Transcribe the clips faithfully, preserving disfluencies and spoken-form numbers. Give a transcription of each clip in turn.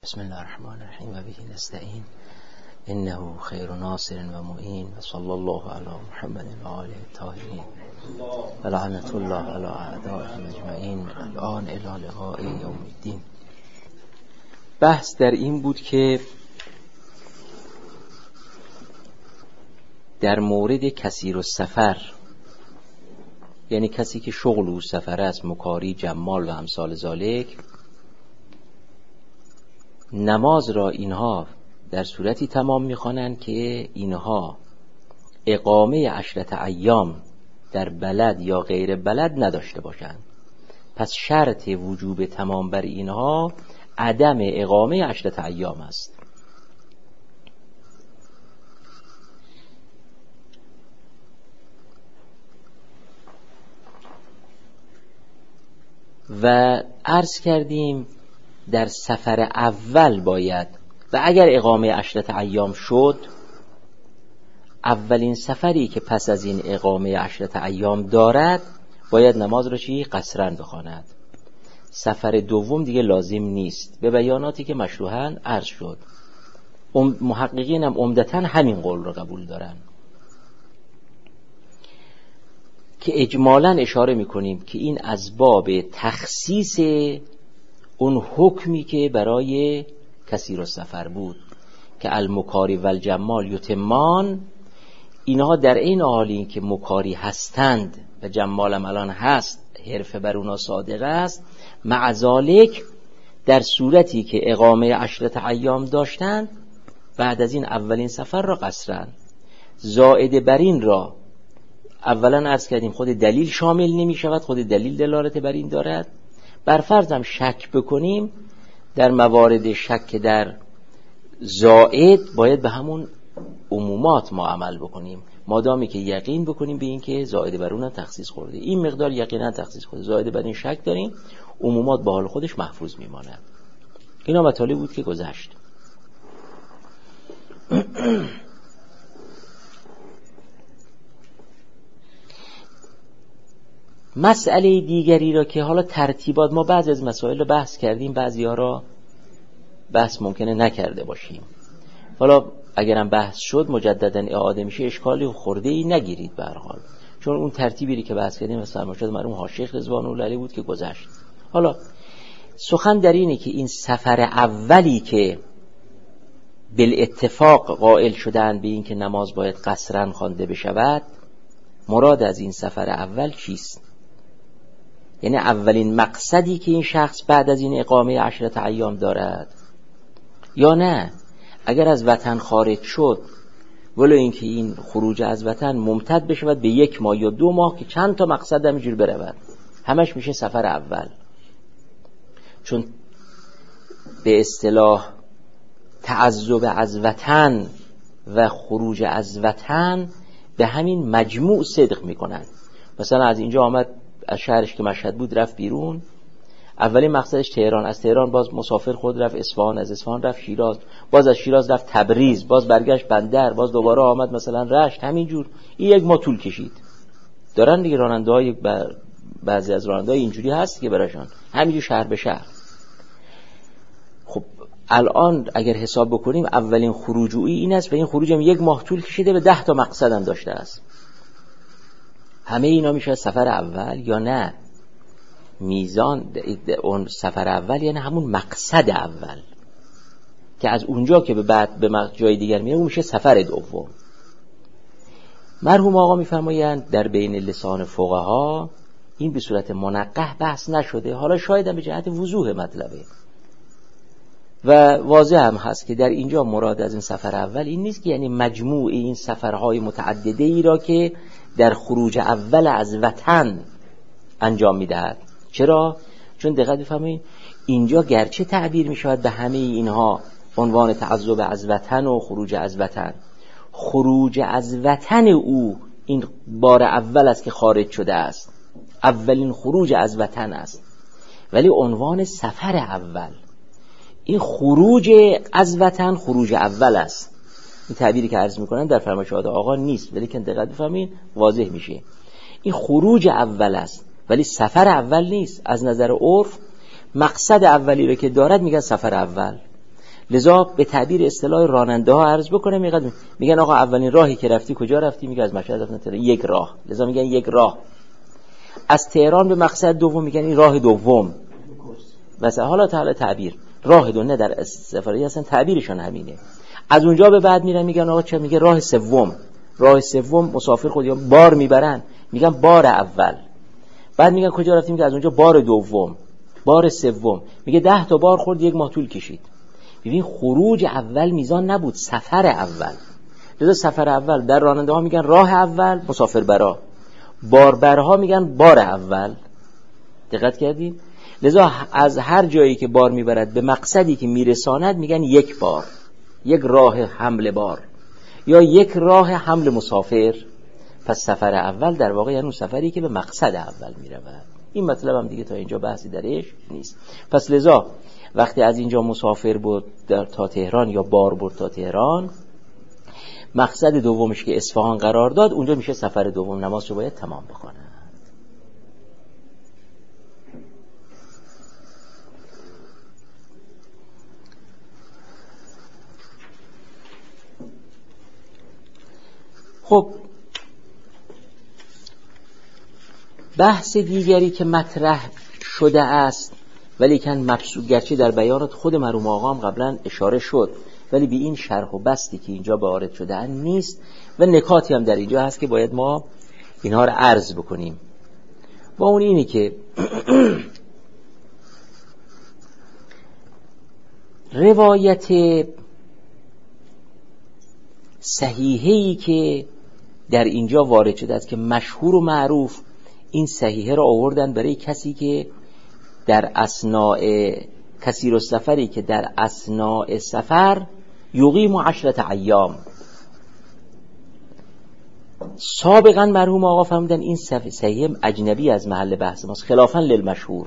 بسم الله الرحمن الرحیم و به نستعین انه خیر ناصر و معین و صلی الله علی محمد و آله الطاهرین و لعنت الله علی اعدائهم اجمعین من الان الی لقاء یوم الدین. بحث در این بود که در مورد کثیر السفر، یعنی کسی که شغل او سفر است، مکاری، جمال و امثال ذالک، نماز را اینها در صورتی تمام می‌خوانند که اینها اقامه عشرت ایام در بلد یا غیر بلد نداشته باشند. پس شرط وجوب تمام بر اینها عدم اقامه عشرت ایام است. و عرض کردیم در سفر اول باید، و اگر اقامه عشرت ایام شد، اولین سفری که پس از این اقامه عشرت ایام دارد باید نماز را چی؟ قصرن بخواند. سفر دوم دیگه لازم نیست، به بیاناتی که مشروحاً عرض شد. محققین هم عمدتاً همین قول را قبول دارن که اجمالاً اشاره میکنیم که این از باب تخصیص اون حکمی که برای کثیر السفر بود که المکاری و الجمال یتمان، اینها در این حالی که مکاری هستند و جمال هم الان هست، حرفه بر اونا صادق است، مع ذالک در صورتی که اقامه عشرت ایام داشتند بعد از این اولین سفر را قصرن. زائد بر این را اولا عرض کردیم خود دلیل شامل نمی شود، خود دلیل دلالت بر این دارد. بر فرض هم شک بکنیم، در موارد شک در زائد باید به همون عمومات ما عمل بکنیم، مادامی که یقین بکنیم به این که زائد بر اون تخصیص خورده، این مقدار یقینا تخصیص خورده، زائد بر این شک داریم، عمومات به حال خودش محفوظ میماند. اینا مطالب بود که گذشت. مسئله دیگری را که حالا ترتیبات، ما بعضی از مسائل رو بحث کردیم، بعضی ها را بحث ممکنه نکرده باشیم. حالا اگرم بحث شد مجددا اعاده میشه، اشکالی خورده ای نگیرید به هر حال، چون اون ترتیبی که بحث کردیم مثلا مرشد مرحوم حاج شیخ رضوان الله علیه بود که گذشت. حالا سخن در اینه که این سفر اولی که بالاتفاق قائل شدن به این که نماز باید قصرن خوانده بشود، مراد از این سفر اول چیست؟ یعنی اولین مقصدی که این شخص بعد از این اقامه عشرت ایام دارد، یا نه اگر از وطن خارج شد ولو اینکه این خروج از وطن ممتد بشود به یک ماه یا دو ماه که چند تا مقصد همینجور برود، همش میشه سفر اول. چون به اصطلاح تعذب از وطن و خروج از وطن به همین مجموع صدق میکنن. مثلا از اینجا آمد، از شهرش که مشهد بود رفت بیرون، اولین مقصدش تهران، از تهران باز مسافر خود رفت اصفهان، از اصفهان رفت شیراز، باز از شیراز رفت تبریز، باز برگشت بندر، باز دوباره آمد مثلا رشت، همینجور این یک ماه طول کشید. دارن دیگه راننده های، بعضی از راننده های اینجوری هست که براشون همینجور شهر به شهر. خب الان اگر حساب بکنیم اولین خروج او این است و این خروج هم یک ماه طول کشیده، به ده تا مقصد هم داشته است. همه اینا میشه سفر اول یا نه؟ میزان اون سفر اول یعنی همون مقصد اول که از اونجا که به بعد به جای دیگر میره اون میشه سفر دوم. مرحوم آقا میفرمایند در بین لسان فقها این به صورت منقح بحث نشده، حالا شاید هم به جهت وضوح مطلبه و واضح هم هست که در اینجا مراد از این سفر اول این نیست که یعنی مجموع این سفرهای متعدده ای را که در خروج اول از وطن انجام میدهد. چرا؟ چون دقت بفرمایید اینجا گرچه تعبیر می شود به همه اینها عنوان تعذب از وطن و خروج از وطن، خروج از وطن او این بار اول است که خارج شده است، اولین خروج از وطن است، ولی عنوان سفر اول، این خروج از وطن خروج اول است. این تعبیری که عرض میکنن در فرمایشات آقا نیست، ولی که دقت بفرمایید واضح میشه این خروج اول است ولی سفر اول نیست. از نظر عرف مقصد اولی رو که دارد میگن سفر اول، لذا به تعبیر اصطلاح راننده ها عرض بکنه، میگن میگن آقا اولین راهی که رفتی کجا رفتی؟ میگه از مشهد رفتم تهران. یک راه. لذا میگن یک راه. از تهران به مقصد دوم میگن این راه دوم. مثلا حالا تعالی تعبیر راه دو، نه در سفری اصلا تعبیرشون همینه. از اونجا به بعد میرن میگن آقا چه؟ میگه راه سوم. راه سوم مسافر خود یا بار میبرن، میگن بار اول. بعد میگن کجا رفتیم؟ میگه از اونجا بار دوم، بار سوم. میگه ده تا بار خورد، یک ماه طول کشید. ببین خروج اول میزان نبود، سفر اول. لذا سفر اول در راننده ها میگن راه اول مسافر برا، باربرها میگن بار اول. دقت کردید؟ لذا از هر جایی که بار میبرد به مقصدی که میرساند میگن یک بار، یک راه حمل بار یا یک راه حمل مسافر. پس سفر اول در واقع یعنی اون سفری که به مقصد اول میرود. این مطلب هم دیگه تا اینجا بحثی درش نیست. پس لذا وقتی از اینجا مسافر بود در تا تهران یا بار برد تا تهران، مقصد دومش که اصفهان قرار داد، اونجا میشه سفر دوم، نمازشو باید تمام بکنه. خب بحث دیگری که مطرح شده است ولیکن مبسوط، گرچه در بیانات خود مرحوم آقا هم قبلا اشاره شد ولی به این شرح و بسطی که اینجا وارد شده ان نیست و نکاتی هم در اینجا هست که باید ما اینها رو عرض بکنیم. و اون اینی که روایت صحیحه‌ای که در اینجا وارد شده است که مشهور و معروف، این صحیحه را آوردن برای کسی که در اثناء کثیر السفری که در اثناء سفر یقیم عشرة ایام. سابقا مرحوم آقا فهمیدن این صحیحه اجنبی از محل بحث ماست، خلافا للمشهور.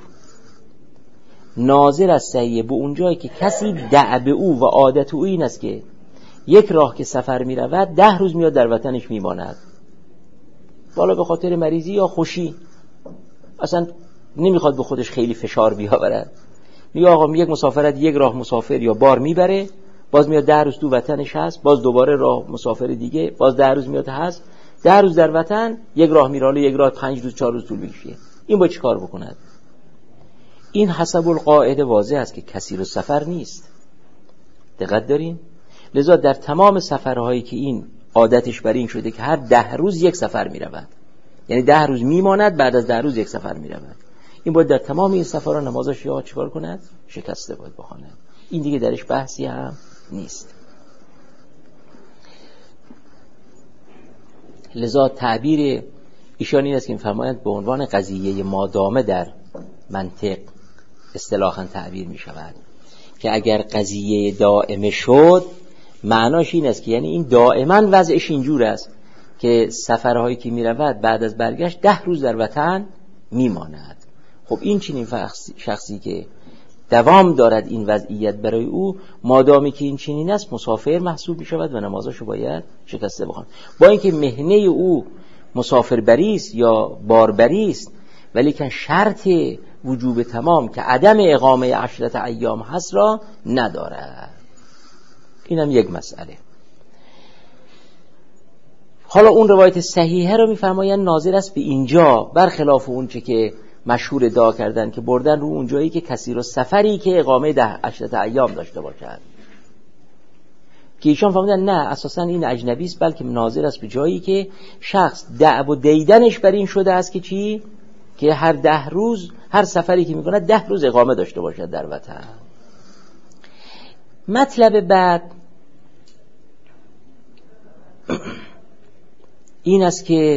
ناظر از صحیحه به اونجایی که کسی دأب او و عادت او این است که یک راه که سفر می رود ده روز میاد در وطنش میماند، بالا به خاطر مریضی یا خوشی، اصلا نمیخواد به خودش خیلی فشار بیاورد. میگه آقا یک مسافرت یک راه مسافر یا بار میبره، باز میاد ده روز تو وطنش هست، باز دوباره راه مسافر دیگه، باز ده روز میاد هست، ده روز در وطن، یک راه میراله، یک راه پنج روز چهار روز طول میکشه. این با چی کار بکند؟ این حسب القاعده واضح است که کثیر السفر نیست. دقت دارین؟ لذا در تمام سفرهایی که این عادتش بر این شده که هر ده روز یک سفر می رود، یعنی ده روز می ماند، بعد از ده روز یک سفر می رود، این باید در تمام این سفرها نمازش یا چیکار کند؟ شکسته باید بخواند. این دیگه درش بحثی هم نیست. لذا تعبیر ایشان این است که می‌فرمایند به عنوان قضیه مادامه در منطق اصطلاحاً تعبیر می شود که اگر قضیه دائمه شد، معناش این است که یعنی این دائما وضعش اینجور است که سفرهایی که می رود بعد از برگشت ده روز در وطن می ماند. خب این چنین شخصی که دوام دارد این وضعیت برای او، مادامی که این چنین است مسافر محسوب می شود و نمازاشو باید شکسته بخواند. با اینکه مهنه او مسافر بری است یا باربری است، ولی که شرط وجوب تمام که عدم اقامه عشرة ایام هست را ندارد. اینم یک مسئله. حالا اون روایت صحیحه رو میفرمایند ناظر است به اینجا، برخلاف اون چه که مشهور ادعا کردن که بردن رو اون جایی که کثیر السفری که اقامه ده عشرة ایام داشته باشد، که ایشان فهمیدن نه، اساسا این اجنبی است، بلکه ناظر است به جایی که شخص دعو و دیدنش بر این شده است که چی؟ که هر ده روز هر سفری که میکنه ده روز اقامه داشته باشد در وطن. مطلب بعد این است که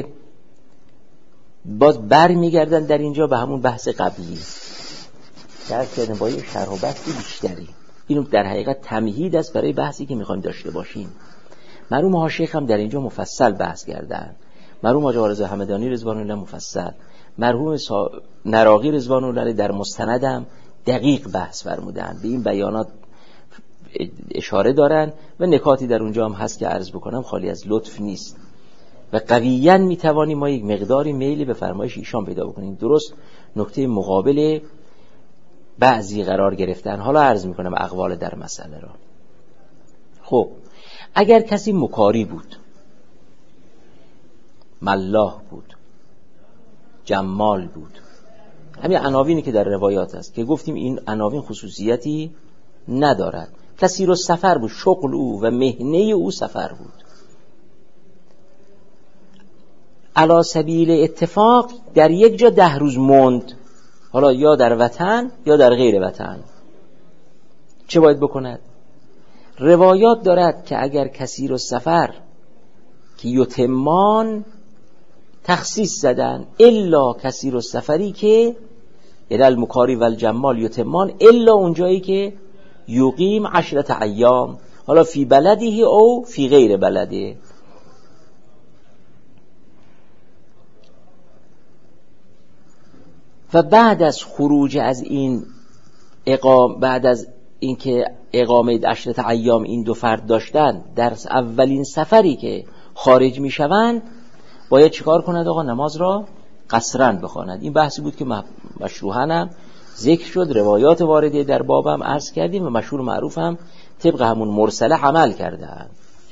باز بر میگردن در اینجا به همون بحث قبلی، در کردن با یه شرح و بحثی بیشتری. اینو در حقیقت تمهید است برای بحثی که میخوایم داشته باشیم. مرحوم حاشیه هم در اینجا مفصل بحث کردن، مرحوم حاج آقا رضا همدانی رضوان الله مفصل، مرحوم سا... نراقی رضوان الله در مستندم دقیق بحث فرمودن، به این بیانات اشاره دارن و نکاتی در اونجا هم هست که عرض بکنم خالی از لطف نیست و قویاً میتوانیم ما یک مقداری میلی به فرمایش ایشان پیدا بکنیم. درست نکته مقابل بعضی قرار گرفتن. حالا عرض میکنم اقوال در مسئله را. خب اگر کسی مکاری بود، ملاح بود، جمال بود، همین عناوینی که در روایات هست که گفتیم این عناوین خصوصیتی ندارد، کسی رو سفر بود، شغل او و مهنه او سفر بود، علی سبیل اتفاق در یک جا ده روز موند، حالا یا در وطن یا در غیر وطن، چه باید بکند؟ روایات دارد که اگر کسی رو سفر که یتمان تخصیص زدن، الا کسی رو سفری که الال مکاری و الجمال یتمان، الا اونجایی که یقیم عشرت ایام، حالا فی بلده او فی غیر بلده. و بعد از خروج از این اقام، بعد از اینکه اقامه عشرت ایام این دو فرد داشتن، در اولین سفری که خارج می شوند باید چیکار کند آقا؟ نماز را قصراً بخواند. این بحثی بود که مشروحاً هم ذکر شد، روایات وارده در بابم عرض کردیم و مشهور معروف هم طبق همون مرسله عمل کردن.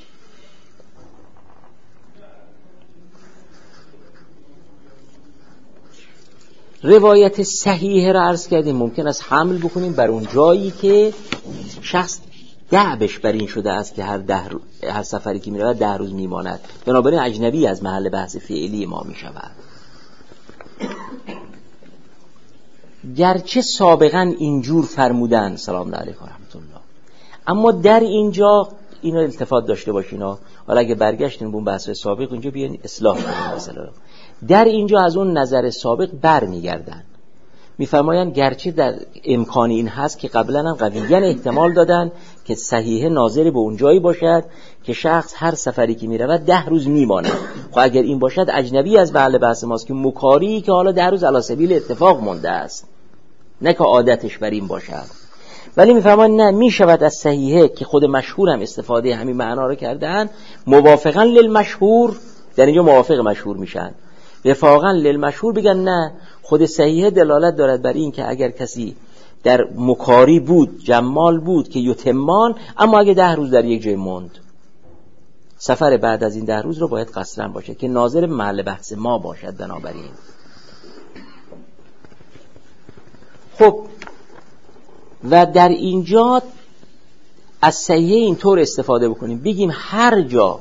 روایت صحیح را عرض کردیم ممکن است حمل بکنیم بر اون جایی که شخص دعبش بر این شده است که هر ده رو... هر سفری که میرود ده روز میماند، بنابراین اجنبی از محل بحث فعلی ما میشود. گرچه سابقا اینجور فرمودن سلام علیکم و رحمت الله، اما در اینجا اینو التفات داشته باشین ها. حالا اگه برگشتین به اون بحث سابق اینجا بیان اصلاح کنین مثلا. در اینجا از اون نظر سابق بر میگردن، میفرمایند گرچه در امکان این هست که قبلا هم قویاً احتمال دادن که صحیح ناظر به اون جایی باشد که شخص هر سفری که میرود ده روز میماند. خب اگر این باشد اجنبی از محل بحث ماست که مکاری که حالا ده روز علی سبیل اتفاق مونده است، نه که عادتش بر این باشد. ولی میفرمایند نه، میشود از صحیحه که خود مشهور هم استفاده همین معنا رو کردن، موافقاً للمشهور، در اینجا موافق مشهور میشن، وفاقاً للمشهور بگن نه، خود صحیحه دلالت دارد بر این که اگر کسی در مکاری بود، جمال بود که یتمان، اما اگه ده روز در یک جای موند، سفر بعد از این ده روز رو باید قصراً باشه که ناظر محل بحث ما باشد. بنابراین خب و در اینجا از صحیحه اینطور استفاده بکنیم، بگیم هر جا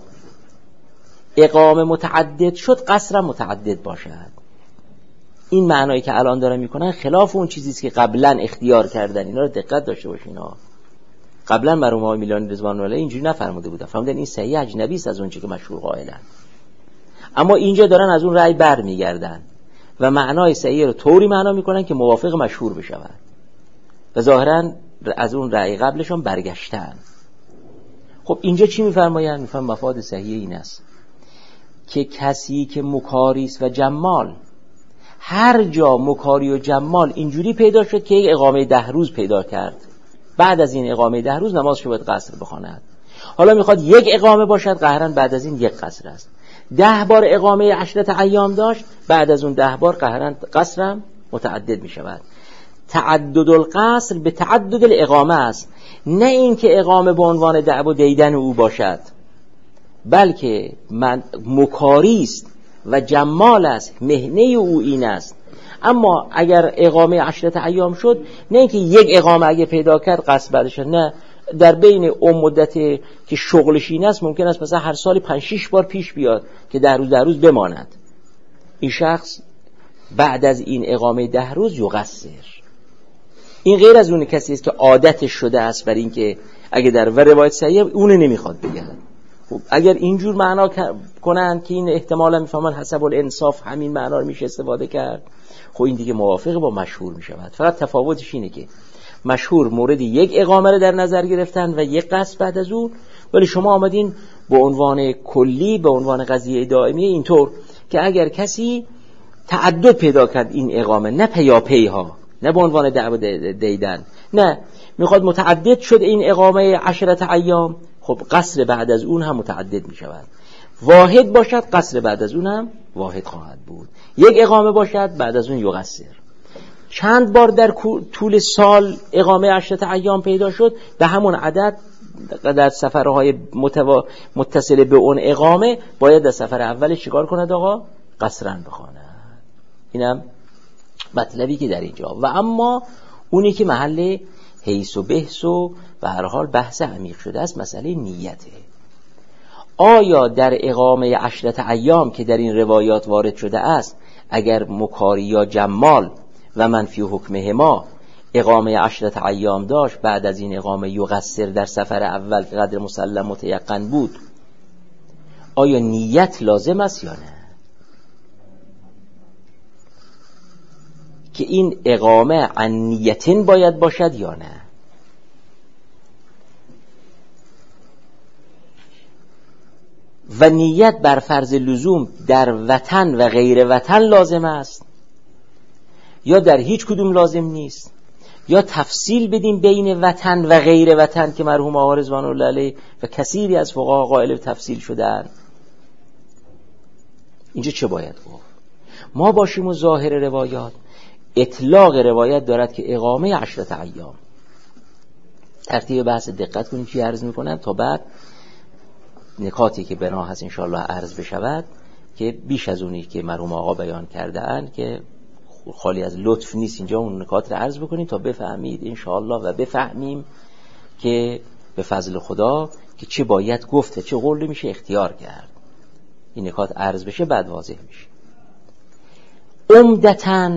اقامه متعدد شد قصر متعدد باشد. این معنایی که الان دارن میکنن خلاف اون چیزیست که قبلا اختیار کردن. اینا رو دقت داشته باشین ها. قبلا مرحوم آقای میلانی رضوان الله اینجوری نفرموده بودن، فرمودن این صحیح اجنبی است از اون چیزی که مشهور قائلن. اما اینجا دارن از اون رأی بر میگردن و معنای صحیح رو طوری معنا میکنن که موافق مشهور بشود و ظاهرا از اون رأی قبلشون برگشتن. خب اینجا چی میفرمایند؟ میفرمایند مفاد صحیح این است که کسی که مکاریست و جمال، هر جا مکاری و جمال اینجوری پیدا شد که یک اقامه ده روز پیدا کرد، بعد از این اقامه ده روز نمازش باید قصر بخواند. حالا میخواد یک اقامه باشد، قهرن بعد از این یک قصر است. ده بار اقامه عشرت ایام داشت، بعد از اون ده بار قهرن قصرم متعدد میشود. تعدد القصر به تعدد الاقامه است، نه این که اقامه به عنوان دعو و دیدن او باشد، بلکه من مکاری است و جمال است، مهنه او این است. اما اگر اقامه عشرت ایام شد، نه اینکه یک اقامه اگه پیدا کرد قصد بعدش، نه، در بین اون مدت که شغلش این است ممکن است مثلا هر سال پنج شش بار پیش بیاد که در روز در روز بماند. این شخص بعد از این اقامه ده روز یقصر. این غیر از اون کسی است که عادتش شده است بر این که اگه در و روایت صحیح اون نمیخواد بگن. خب اگر اینجور معنا کنند که این احتمالا میفهمن حسب الانصاف همین معنا رو میشه استفاده کرد، خب این دیگه موافق با مشهور میشود. فقط تفاوتش اینه که مشهور مورد یک اقامه رو در نظر گرفتن و یک قصد بعد از اون، ولی شما آمدین به عنوان کلی، به عنوان قضیه دائمی اینطور که اگر کسی تعدد پیدا کرد این اقامه، نه پیاپی ها، نه به عنوان دعوت دیدن، نه، میخواد متعدد شد این اقامه عشرت ایام، خب قصر بعد از اون هم متعدد می شود. واحد باشد قصر بعد از اون هم واحد خواهد بود. یک اقامه باشد بعد از اون یقصر. چند بار در طول سال اقامه عشرت ایام پیدا شد، به همون عدد در سفرهای متوا... متصل به اون اقامه باید در سفر اولش چیکار کند آقا؟ قصرن بخواند. اینم مطلبی که در اینجا. و اما اونی که محل حیث و بحث و به هر حال بحث عمیق شده است مسئله نیته. آیا در اقامه عشرت ایام که در این روایات وارد شده است اگر مکاری یا جمال و منفی حکمهما اقامه عشرت ایام داشت، بعد از این اقامه یقصر در سفر اول که قدر مسلم متیقن بود، آیا نیت لازم است یا نه؟ که این اقامه عن نیتین باید باشد یا نه؟ و نیت بر فرض لزوم در وطن و غیر وطن لازم است یا در هیچ کدوم لازم نیست؟ یا تفصیل بدیم بین وطن و غیر وطن که مرحوم آقا رضوان الله علیه و کثیری از فقها قائل به تفصیل شدن؟ اینجا چه باید گفت؟ ما باشیم و ظاهر روایات اطلاق روایت دارد که اقامه عشرت ایام. ترتیب بحث دقت کنیم چی عرض میکنم تا بعد نکاتی که بنا هست انشاءالله عرض بشود که بیش از اونی که مرحوم آقا بیان کردن که خالی از لطف نیست اینجا اون نکات رو عرض بکنیم تا بفهمید انشاءالله و بفهمیم که به فضل خدا که چه باید گفت و چه قول میشه اختیار کرد. این نکات عرض بشه بعد واضح میشه. عمدتاً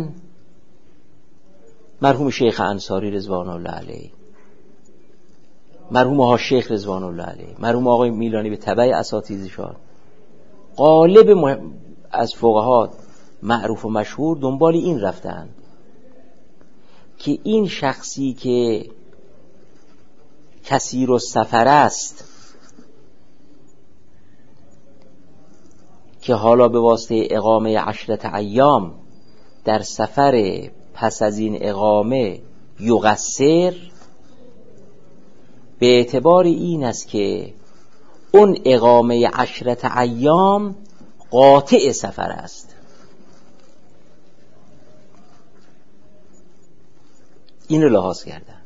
مرحوم شیخ انصاری رضوان الله علیه، مرحوم آقا شیخ رضوان الله علیه، مرحوم آقای میلانی به تبع اساتیدشان، غالب از فقها معروف و مشهور دنبال این رفتن که این شخصی که کثیر السفر است که حالا به واسطه اقامه عشرت ایام در سفر پس از این اقامه یقصر، به اعتبار این است که اون اقامه عشرت ایام قاطع سفر است. این رو لحاظ کردن.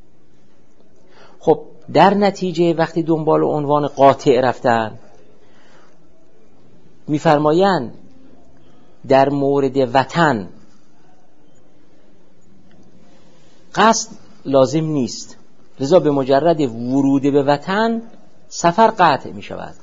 خب در نتیجه وقتی دنبال عنوان قاطع رفتن میفرمایند در مورد وطن قصد لازم نیست، لذا به مجرد ورود به وطن سفر قطع می شود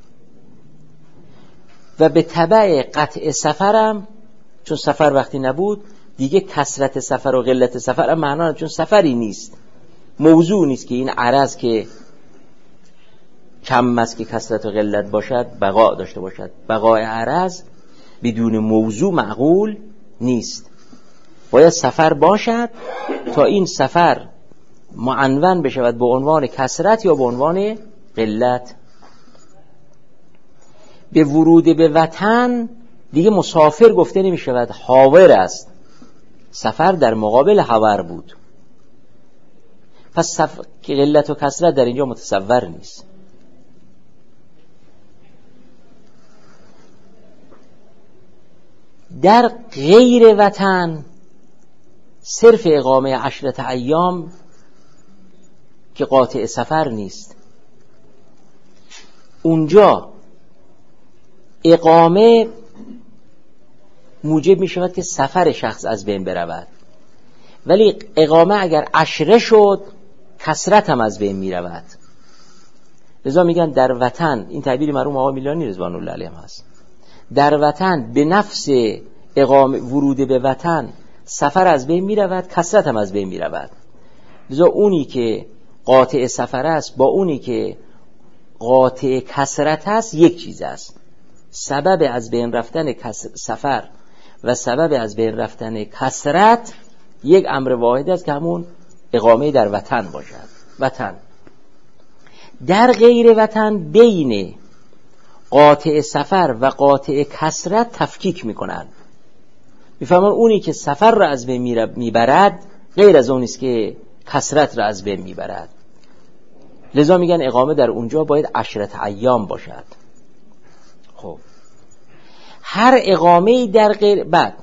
و به تبع قطع سفرم چون سفر وقتی نبود دیگه کثرت سفر و قلت سفر هم معنا چون سفری نیست، موضوع نیست که این عرض که کم است که کثرت و قلت باشد بقا داشته باشد. بقای عرض بدون موضوع معقول نیست، باید سفر باشد تا این سفر معنون بشود به عنوان کثرت یا به عنوان قلت. به ورود به وطن دیگه مسافر گفته نمی شود، حاور است. سفر در مقابل حاور بود، پس سفر که قلت و کثرت در اینجا متصور نیست. در غیر وطن صرف اقامه عشرت ایام که قاطع سفر نیست، اونجا اقامه موجب می شود که سفر شخص از بین برود، ولی اقامه اگر عشره شد کثرت هم از بین می رود. لذا میگن در وطن، این تعبیر مرحوم آقای میلانی رضوان الله علیه هست، در وطن به نفس اقامه ورود به وطن سفر از بین می رود، کثرت هم از بین می رود. لذا اونی که قاطع سفر است با اونی که قاطع کثرت است یک چیز است. سبب از بین رفتن سفر و سبب از بین رفتن کثرت یک امر واحد است که همون اقامه در وطن باشد. وطن در غیر وطن بین قاطع سفر و قاطع کثرت تفکیک میکنند. میفهمن اونی که سفر را از بین میبرد غیر از اونیست که کثرت را از بین میبرد. لذا میگن اقامه در اونجا باید عشرت ایام باشد. خب هر اقامه در غیر بعد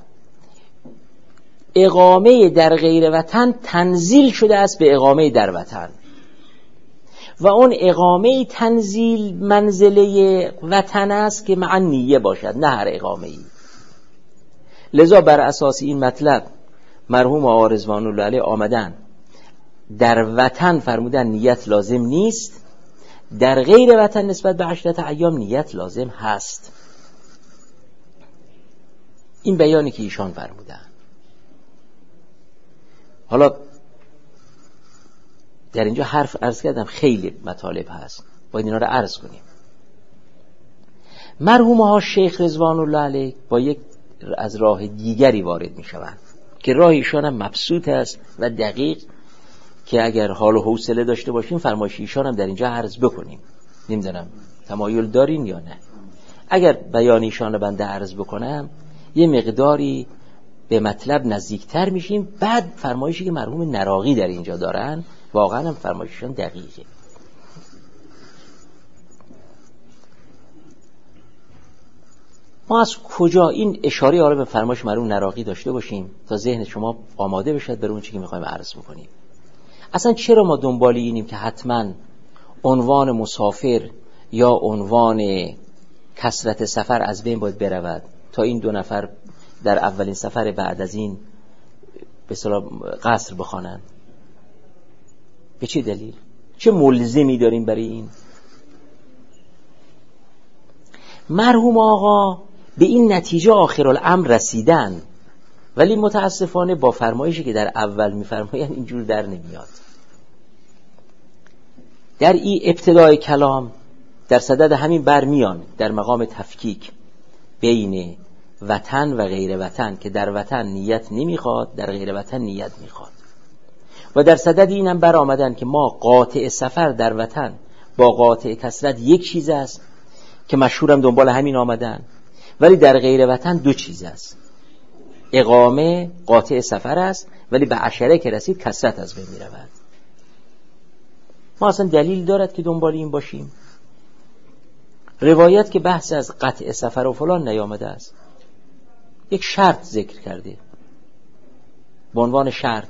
اقامه در غیر وطن تنزیل شده است به اقامه در وطن و اون اقامه تنزیل منزله وطن است که مع نیه باشد، نه هر اقامه ای. لذا بر اساس این مطلب مرحوم آقا رضوان الله علیه آمدن در وطن فرمودن نیت لازم نیست، در غیر وطن نسبت به عشرت ایام نیت لازم هست. این بیانی که ایشان فرمودن. حالا در اینجا حرف عرض کردم خیلی مطالب هست، باید اینا رو عرض کنیم. مرحوم ها شیخ رضوان الله علیه با یک از راه دیگری وارد می شوند که راه ایشان هم مبسوط است و دقیق، که اگر حال و حوصله داشته باشیم فرمایش ایشان هم در اینجا عرض بکنیم. نمیدونم تمایل دارین یا نه. اگر بیان ایشان رو بنده عرض بکنم یه مقداری به مطلب نزدیکتر میشیم. بعد فرمایشی که مرحوم نراقی در اینجا دارن واقعا هم فرمایششون دقیقه. ما از کجا این اشاره حالا به فرمایش مرحوم نراقی داشته باشیم تا ذهن شما آماده بشه برای اون چیزی که می‌خوایم عرض بکنیم. اصلا چرا ما دنبال اینیم که حتما عنوان مسافر یا عنوان کثرت سفر از بین باید برود تا این دو نفر در اولین سفر بعد از این به اصطلاح قصر بخوانند؟ به چه دلیل؟ چه ملزمی داریم برای این؟ مرحوم آقا به این نتیجه آخرالامر رسیدن، ولی متاسفانه با فرمایشی که در اول می‌فرمایند اینجور در نمیاد. در این ابتدای کلام در صدد همین برمیان در مقام تفکیک بین وطن و غیر وطن، که در وطن نیت نمیخواد، در غیر وطن نیت میخواد، و در صدد اینم بر آمدن که ما قاطع سفر در وطن با قاطع کثرت یک چیز است که مشهورم دنبال همین آمدن، ولی در غیر وطن دو چیز است. اقامه قاطع سفر است، ولی به عشره که رسید کثرت از بین میرود. ما اصلا دلیل دارد که دنبال این باشیم؟ روایت که بحث از قطع سفر و فلان نیامده است، یک شرط ذکر کرده به عنوان شرط.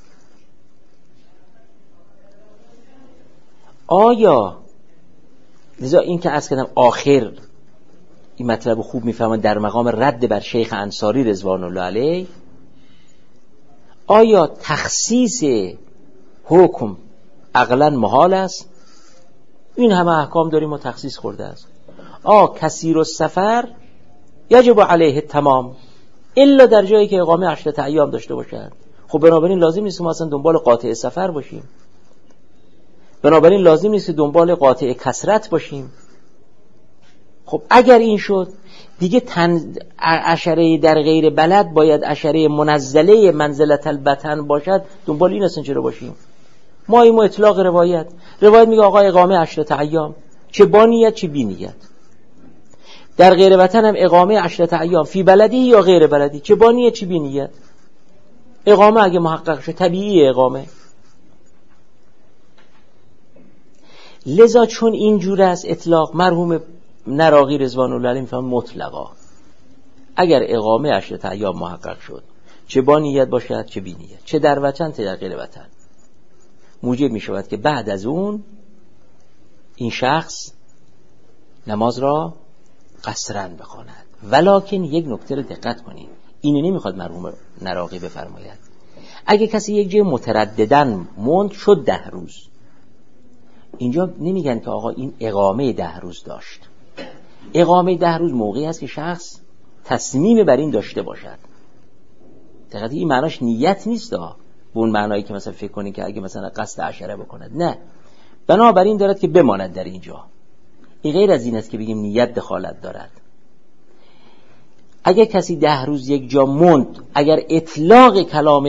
آیا لذا این که عرض کردم آخر این مطلب خوب میفهمن در مقام رد بر شیخ انصاری رضوان الله علیه، آیا تخصیص حکم عقلا محال است؟ این همه احکام داریم و تخصیص خورده است. آ کثیر السفر یجب علیه تمام، الا در جایی که اقامه عشرت ایام داشته باشد. خب بنابراین لازم نیست ما اصلا دنبال قاطع سفر باشیم، بنابراین لازم نیست دنبال قاطع کثرت باشیم. خب اگر این شد دیگه تن... عشره در غیر بلد باید عشره منزله منزلت البطن باشد، دنبال این اصلا چرا باشیم؟ ما ایمو اطلاق روایت روایت میگه آقا اقامه عشرت ایام، چه با نیت چه بی نیت. در غیر وطن هم اقامه عشرت ایام فی بلدی یا غیر بلدی، چه با نیت چه بی نیت. اقامه اگه محقق شد طبیعی اقامه. لذا چون اینجور است اطلاق، مرحوم نراقی رضوان الله علیه میفهم مطلقا اگر اقامه عشرت ایام محقق شد، چه با نیت باشد چه بی نیت، چه در وطن چه در غیر وطن، موجب می شود که بعد از اون این شخص نماز را قصرن بخواند. ولکن یک نکته رو دقت کنید، اینو نمیخواد مرحوم نراقی بفرماید. اگه کسی یک جای مترددن موند شد ده روز، اینجا نمیگن که آقا این اقامه ده روز داشت. اقامه ده روز موقعی است که شخص تصمیم بر این داشته باشد. دقیقاً این معناش نیت نیست ها، به اون معنایی که مثلا فکر کنید که اگه مثلا قصد عشره بکند، نه، بنابراین دارد که بماند در اینجا. این غیر از این است که بگیم نیت دخالت دارد. اگر کسی ده روز یک جا موند، اگر اطلاق کلام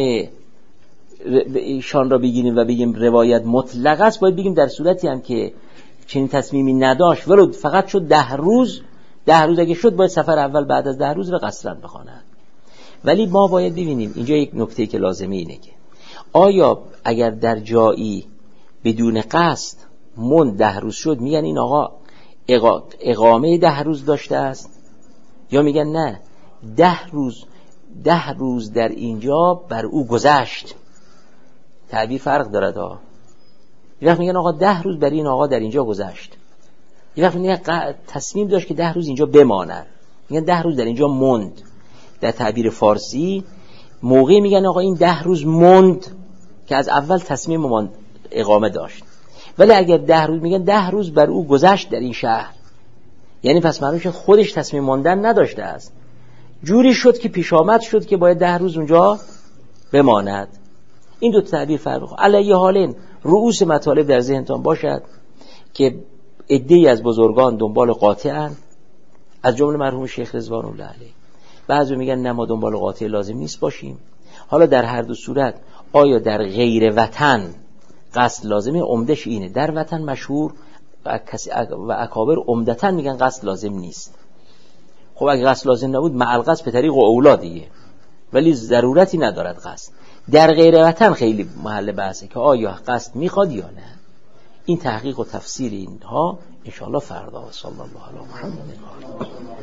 ایشان را بگیریم و بگیم روایت مطلق است، باید بگیم در صورتی هم که چنین تصمیمی نداشت ولو فقط شد ده روز، ده روز اگه شد باید سفر اول بعد از ده روز را قصرن بخواند. ولی ما باید ببینیم اینجا یک نکته که لازمه اینه که آیا اگر در جایی بدون قصد موند ده روز شد، میگن این آقا اقامه ده روز داشته است، یا میگن نه ده روز ده روز در اینجا بر او گذشت. تعبیر فرق دارد ها. یه وقت میگن آقا ده روز برای این آقا در اینجا گذشت، یه وقت میگن تصمیم داشت که ده روز اینجا بماند، میگن ده روز در اینجا موند. در تعبیر فارسی موقعی میگن آقا این ده روز موند که از اول تصمیم ماند اقامه داشت. ولی اگر ده روز میگن ده روز بر او گذشت در این شهر، یعنی پس معلومه که خودش تصمیم ماندن نداشته است، جوری شد که پیش آمد شد که باید ده روز اونجا بماند. این دو تعبیر فرق. علیه حالین رؤوس مطالب در ذهنتان باشد که عده‌ای از بزرگان دنبال قاطعن، از جمله مرحوم شیخ رضوان الله علیه. بعضی میگن نه ما دنبال قاطع لازم نیست باشیم. حالا در هر دو صورت آیا در غیر وطن قصد لازمه؟ عمدش اینه. در وطن مشهور و کسی و اکابر عمدتاً میگن قصد لازم نیست. خب اگه قصد لازم نبود مع القصد به طریق اولادیه، ولی ضرورتی ندارد قصد. در غیر وطن خیلی محل بحثه که آیا قصد میخواد یا نه. این تحقیق و تفسیر اینها ان شاء الله فردا. صلی الله علیه و محمد.